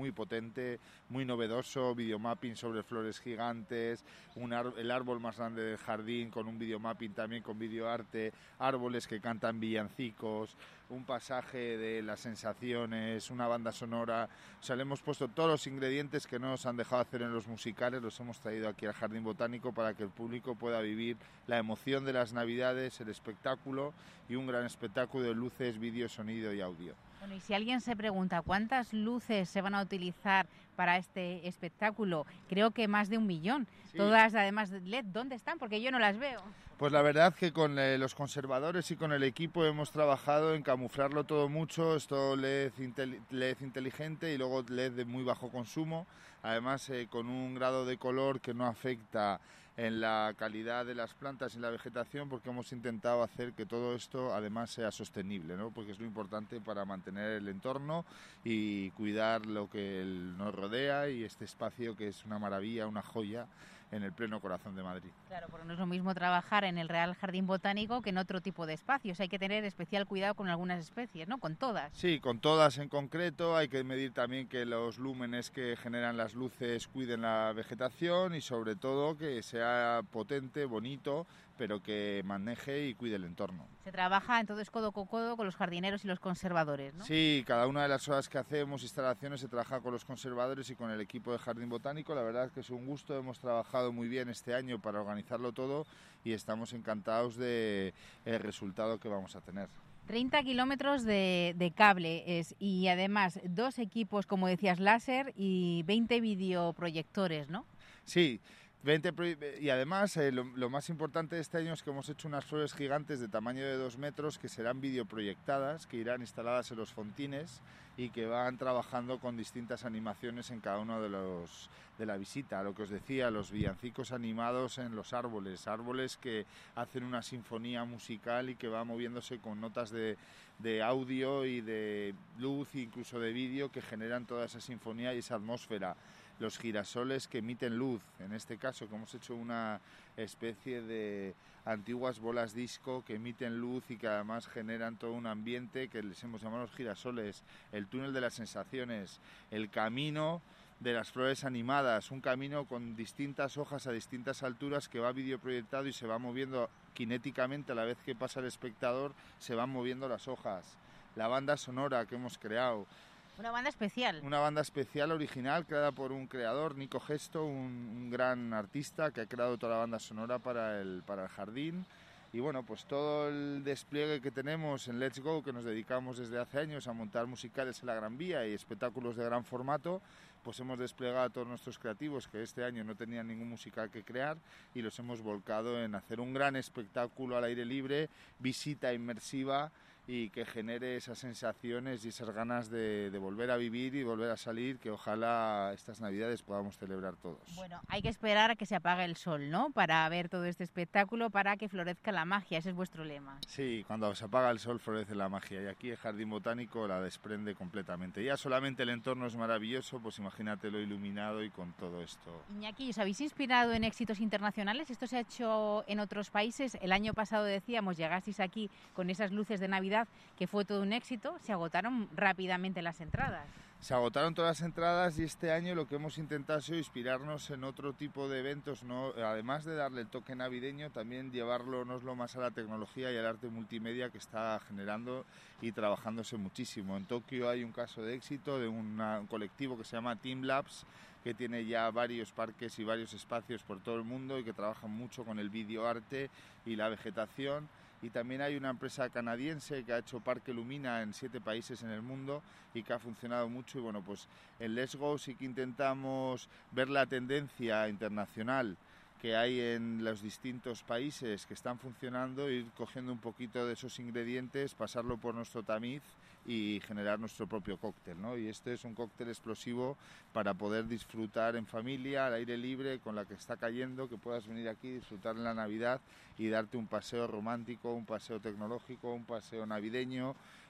interesante, muy novedoso, videomapping sobre flores gigantes, el árbol más grande del jardín con un videomapping también con videoarte, árboles que cantan villancicos, un pasaje de las sensaciones, una banda sonora. O sea, le hemos puesto todos los ingredientes que no nos han dejado hacer en los musicales, los hemos traído aquí al Jardín Botánico para que el público pueda vivir la emoción de las Navidades, el espectáculo y un gran espectáculo de luces, vídeo, sonido y audio. Bueno, y si alguien se pregunta cuántas luces se van a utilizar para este espectáculo, creo que más de 1 millón. Sí. Todas además de LED, ¿dónde están? Porque yo no las veo. Pues la verdad que con los conservadores y con el equipo hemos trabajado en camuflarlo todo mucho, esto LED inteligente y luego LED de muy bajo consumo, además con un grado de color que no afecta en la calidad de las plantas y la vegetación, porque hemos intentado hacer que todo esto además sea sostenible, ¿no? Porque es lo importante para mantener el entorno y cuidar lo que nos rodea y este espacio que es una maravilla, una joya en el pleno corazón de Madrid. Claro, porque no es lo mismo trabajar en el Real Jardín Botánico que en otro tipo de espacios. Hay que tener especial cuidado con algunas especies, ¿no? Con todas. Sí, con todas en concreto. Hay que medir también que los lúmenes que generan las luces cuiden la vegetación y sobre todo que sea potente, bonito, pero que maneje y cuide el entorno. Se trabaja entonces codo con codo con los jardineros y los conservadores, ¿no? Sí, cada una de las horas que hacemos, instalaciones, se trabaja con los conservadores y con el equipo de Jardín Botánico. La verdad es que es un gusto, hemos trabajado muy bien este año para organizarlo todo y estamos encantados del resultado que vamos a tener. 30 kilómetros de cable y además 2 equipos, como decías, láser y 20 videoproyectores, ¿no? Sí. Y además lo más importante de este año es que hemos hecho unas flores gigantes de tamaño de 2 metros que serán videoproyectadas, que irán instaladas en los fontines y que van trabajando con distintas animaciones en cada uno de la visita. Lo que os decía, los villancicos animados en los árboles que hacen una sinfonía musical y que va moviéndose con notas de audio y de luz e incluso de vídeo que generan toda esa sinfonía y esa atmósfera. Los girasoles que emiten luz, en este caso que hemos hecho una especie de antiguas bolas disco que emiten luz y que además generan todo un ambiente que les hemos llamado los girasoles, el túnel de las sensaciones, el camino de las flores animadas, un camino con distintas hojas a distintas alturas que va videoproyectado y se va moviendo cinéticamente a la vez que pasa el espectador, se van moviendo las hojas, la banda sonora que hemos creado. Una banda especial. Una banda especial original creada por un creador, Nico Gesto, un gran artista que ha creado toda la banda sonora para el jardín. Y bueno, pues todo el despliegue que tenemos en Let's Go, que nos dedicamos desde hace años a montar musicales en la Gran Vía y espectáculos de gran formato, pues hemos desplegado a todos nuestros creativos que este año no tenían ningún musical que crear y los hemos volcado en hacer un gran espectáculo al aire libre, visita inmersiva y que genere esas sensaciones y esas ganas de volver a vivir y volver a salir, que ojalá estas Navidades podamos celebrar todos. Bueno, hay que esperar a que se apague el sol, ¿no?, para ver todo este espectáculo, para que florezca la magia, ese es vuestro lema. Sí, cuando se apaga el sol florece la magia y aquí el Jardín Botánico la desprende completamente. Ya solamente el entorno es maravilloso, pues imagínate lo iluminado y con todo esto. Iñaki, ¿os habéis inspirado en éxitos internacionales? ¿Esto se ha hecho en otros países? El año pasado decíamos, llegasteis aquí con esas luces de Navidad, que fue todo un éxito, se agotaron rápidamente las entradas. Se agotaron todas las entradas y este año lo que hemos intentado es inspirarnos en otro tipo de eventos, ¿no? Además de darle el toque navideño, también llevárnoslo más a la tecnología y al arte multimedia que está generando y trabajándose muchísimo. En Tokio hay un caso de éxito de un colectivo que se llama Team Labs, que tiene ya varios parques y varios espacios por todo el mundo y que trabaja mucho con el videoarte y la vegetación. Y también hay una empresa canadiense que ha hecho Parque Lumina en 7 países en el mundo y que ha funcionado mucho. Y bueno, pues en Let's Go sí que intentamos ver la tendencia internacional que hay en los distintos países que están funcionando, ir cogiendo un poquito de esos ingredientes, pasarlo por nuestro tamiz y generar nuestro propio cóctel, ¿no? Y este es un cóctel explosivo para poder disfrutar en familia, al aire libre, con la que está cayendo, que puedas venir aquí, disfrutar en la Navidad y darte un paseo romántico, un paseo tecnológico, un paseo navideño,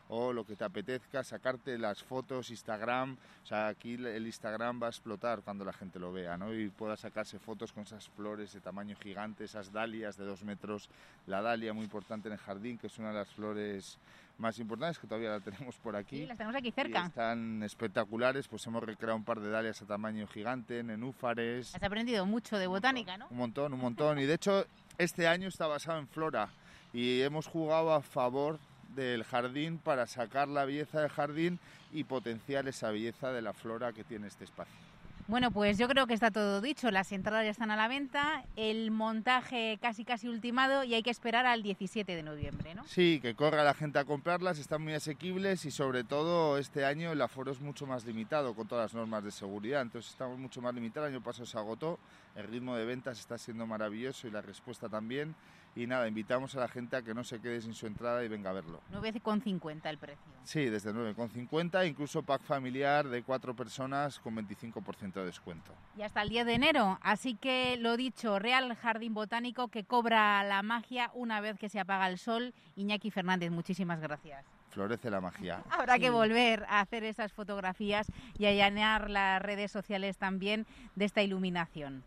o lo que te apetezca, sacarte las fotos, Instagram. O sea, aquí el Instagram va a explotar cuando la gente lo vea, ¿no? Y pueda sacarse fotos con esas flores de tamaño gigante, esas dalias de 2 metros, la dalia muy importante en el jardín, que es una de las flores más importantes, que todavía la tenemos por aquí. Sí, las tenemos aquí cerca. Y están espectaculares, pues hemos recreado un par de dalias a tamaño gigante, nenúfares. Has aprendido mucho de botánica, ¿no? Un montón. Y de hecho, este año está basado en flora y hemos jugado a favor del jardín para sacar la belleza del jardín y potenciar esa belleza de la flora que tiene este espacio. Bueno, pues yo creo que está todo dicho. Las entradas ya están a la venta, el montaje casi ultimado y hay que esperar al 17 de noviembre, ¿no? Sí, que corra la gente a comprarlas, están muy asequibles y sobre todo este año el aforo es mucho más limitado con todas las normas de seguridad, entonces estamos mucho más limitados. El año pasado se agotó, el ritmo de ventas está siendo maravilloso y la respuesta también. Y nada, invitamos a la gente a que no se quede sin su entrada y venga a verlo. 9,50 el precio. Sí, desde 9,50, incluso pack familiar de 4 personas con 25% de descuento. Y hasta el 10 de enero, así que lo dicho, Real Jardín Botánico que cobra la magia una vez que se apaga el sol. Iñaki Fernández, muchísimas gracias. Florece la magia. Habrá que volver a hacer esas fotografías y a llenar las redes sociales también de esta iluminación.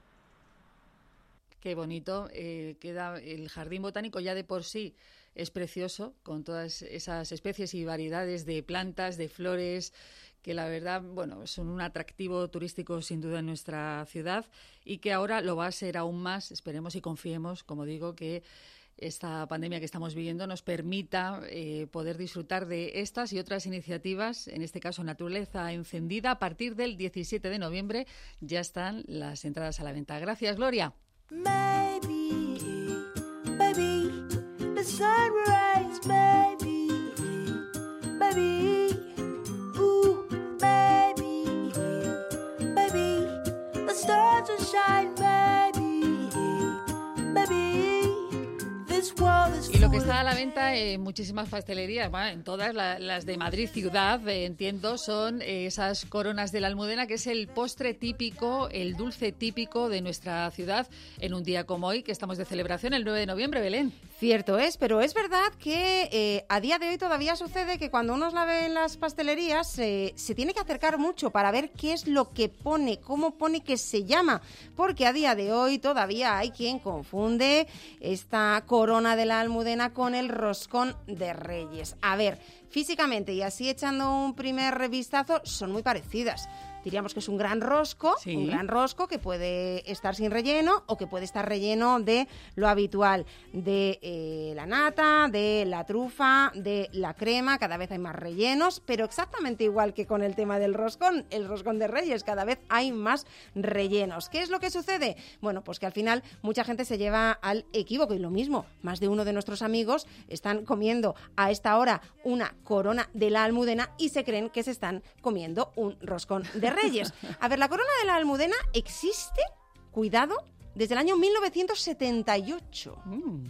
Qué bonito queda el jardín botánico, ya de por sí es precioso, con todas esas especies y variedades de plantas, de flores, que la verdad, bueno, son un atractivo turístico sin duda en nuestra ciudad y que ahora lo va a ser aún más. Esperemos y confiemos, como digo, que esta pandemia que estamos viviendo nos permita poder disfrutar de estas y otras iniciativas, en este caso Naturaleza Encendida. A partir del 17 de noviembre ya están las entradas a la venta. Gracias, Gloria. Maybe, maybe the sun will rise, maybe, maybe, ooh, maybe, maybe the stars will shine, maybe, maybe this world is. Y lo que está a la venta en muchísimas pastelerías, bueno, en todas las de Madrid ciudad, entiendo, son esas coronas de la Almudena, que es el postre típico, el dulce típico de nuestra ciudad en un día como hoy, que estamos de celebración el 9 de noviembre, Belén. Cierto es, pero es verdad que a día de hoy todavía sucede que cuando uno la ve en las pastelerías se tiene que acercar mucho para ver qué es lo que pone, cómo pone que se llama, porque a día de hoy todavía hay quien confunde esta corona de la Almudena con el roscón de Reyes. A ver, físicamente y así echando un primer vistazo, son muy parecidas. Diríamos que es un gran rosco, sí. Un gran rosco que puede estar sin relleno o que puede estar relleno de lo habitual, de la nata, de la trufa, de la crema. Cada vez hay más rellenos, pero exactamente igual que con el tema del roscón, el roscón de Reyes, cada vez hay más rellenos. ¿Qué es lo que sucede? Bueno, pues que al final mucha gente se lleva al equívoco y lo mismo, más de uno de nuestros amigos están comiendo a esta hora una corona de la Almudena y se creen que se están comiendo un roscón de Reyes. A ver, la corona de la Almudena existe, cuidado, desde el año 1978.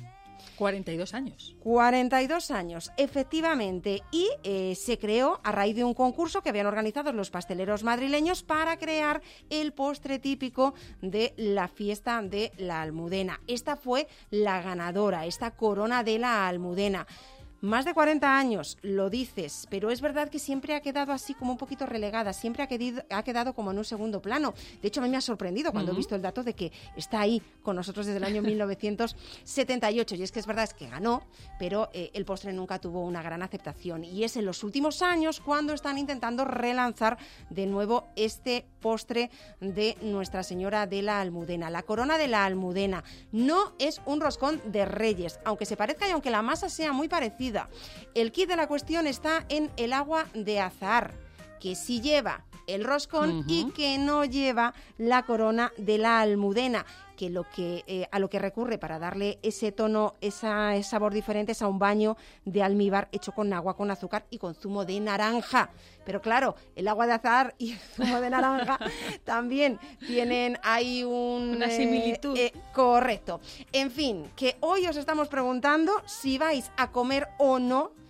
42 años. 42 años, efectivamente. Y se creó a raíz de un concurso que habían organizado los pasteleros madrileños para crear el postre típico de la fiesta de la Almudena. Esta fue la ganadora, esta corona de la Almudena. Más de 40 años, lo dices, pero es verdad que siempre ha quedado así como un poquito relegada, siempre ha quedado como en un segundo plano. De hecho, a mí me ha sorprendido cuando he visto el dato de que está ahí con nosotros desde el año 1978. Y es que es verdad, es que ganó, pero el postre nunca tuvo una gran aceptación. Y es en los últimos años cuando están intentando relanzar de nuevo este postre de Nuestra Señora de la Almudena. La corona de la Almudena no es un roscón de Reyes, aunque se parezca y aunque la masa sea muy parecida. El quid de la cuestión está en el agua de azahar, que sí lleva el roscón y que no lleva la corona de la Almudena, que a lo que recurre para darle ese tono, ese sabor diferente es a un baño de almíbar hecho con agua, con azúcar y con zumo de naranja. Pero claro, el agua de azahar y el zumo de naranja también tienen ahí una similitud. Correcto. En fin, que hoy os estamos preguntando si vais a comer o no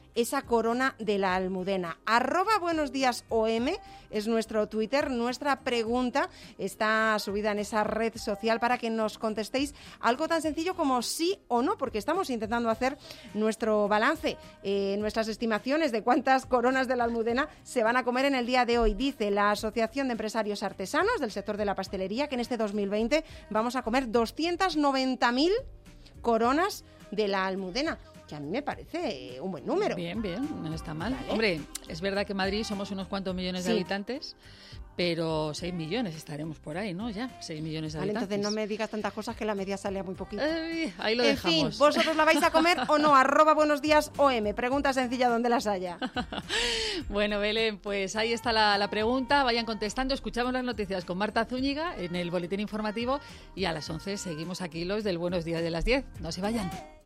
esa corona de la Almudena. @buenosdíasOM es nuestro Twitter. Nuestra pregunta está subida en esa red social para que nos contestéis algo tan sencillo como sí o no, porque estamos intentando hacer nuestro balance, nuestras estimaciones de cuántas coronas de la Almudena se van a comer en el día de hoy. Dice la Asociación de Empresarios Artesanos del sector de la pastelería que en este 2020 vamos a comer 290.000 coronas de la Almudena, que a mí me parece un buen número. Bien, no está mal. ¿Vale? Hombre, es verdad que en Madrid somos unos cuantos millones de habitantes, pero 6 millones estaremos por ahí, ¿no? Ya, 6 millones de habitantes. Entonces no me digas tantas cosas que la media sale a muy poquito. Ahí lo dejamos. En fin, ¿vosotros la vais a comer o no? @buenosdíasOM. Pregunta sencilla donde las haya. Bueno, Belén, pues ahí está la pregunta. Vayan contestando. Escuchamos las noticias con Marta Zúñiga en el boletín informativo y a las 11 seguimos aquí los del Buenos Días de las 10. No se vayan.